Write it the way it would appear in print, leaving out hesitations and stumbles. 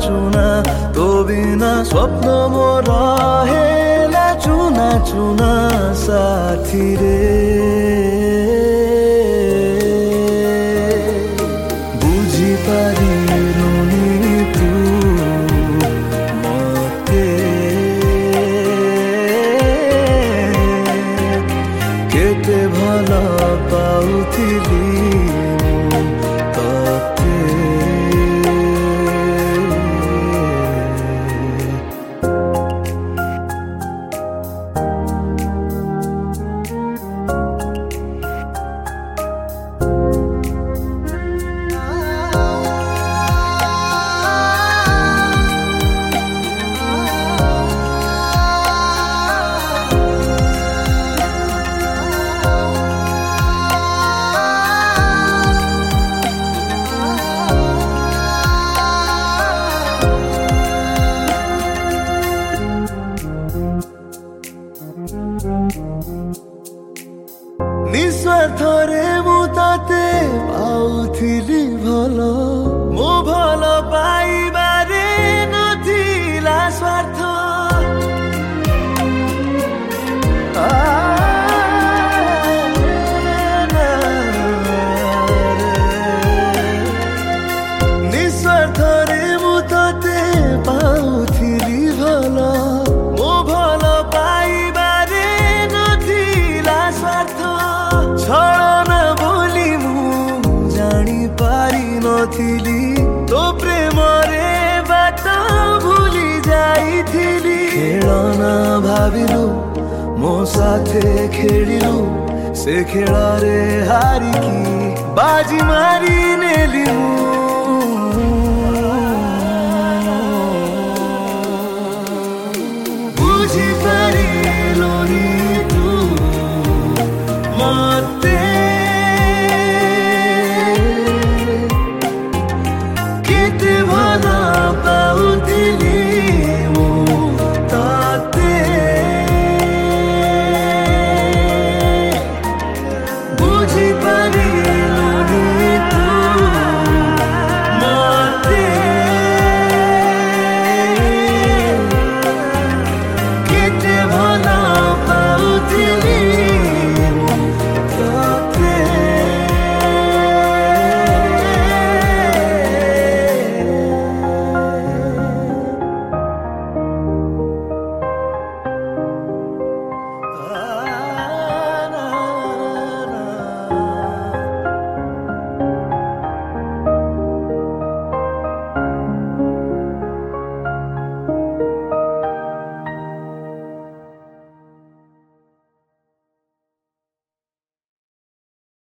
चुना तो बिना स्वप्न मोर हेला चुना चुना साथी रे बुझी पारिलुनी तू मते केते भल पाउथिली निस्वार्थरे मु ताते पाउथिली भल मो भल पाइबारे नथिला स्वार्थ निस्वार्थरे मु ताते पाउथिली भल मो भल पाइबारे नथिला स्वार्थ छळना बोली मु जानी पारि नथिली तो प्रेम रे बात भूली जाइथिली खेलना भाविलु मो साथे खेलिलु से खेल रे हारिकी बाजी मारी नेली बुझी पारिलुनी तू मते केते